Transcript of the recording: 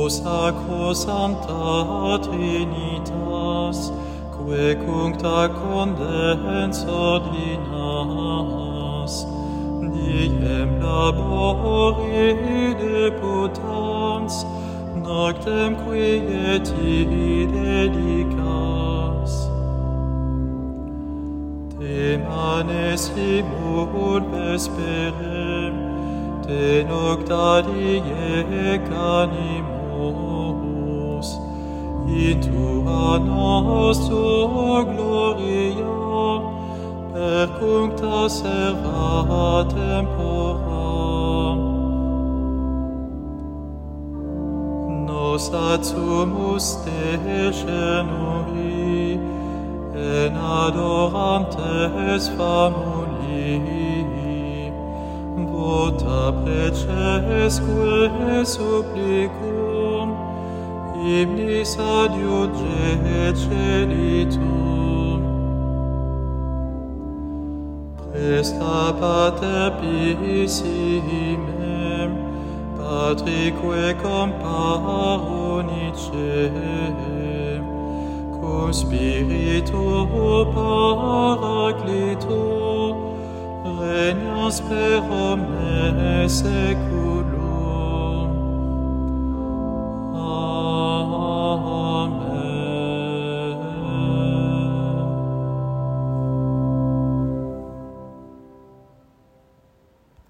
Sacrosanta Trinitas, que cuncta condens ordinas, diem labori deputans, noctem quieti dedicas. Te manes imul vesperem, te nocta diec animus, in tua nostra gloria, per cuncta serva tempora. Nos adsumus te genui, en adorantes famuli, vota precesque supplicum, hymnis adiuge celitum. Presta pater pissimem, patrique comparunicem, cum spiritu paraclito, regnans per omnes secula.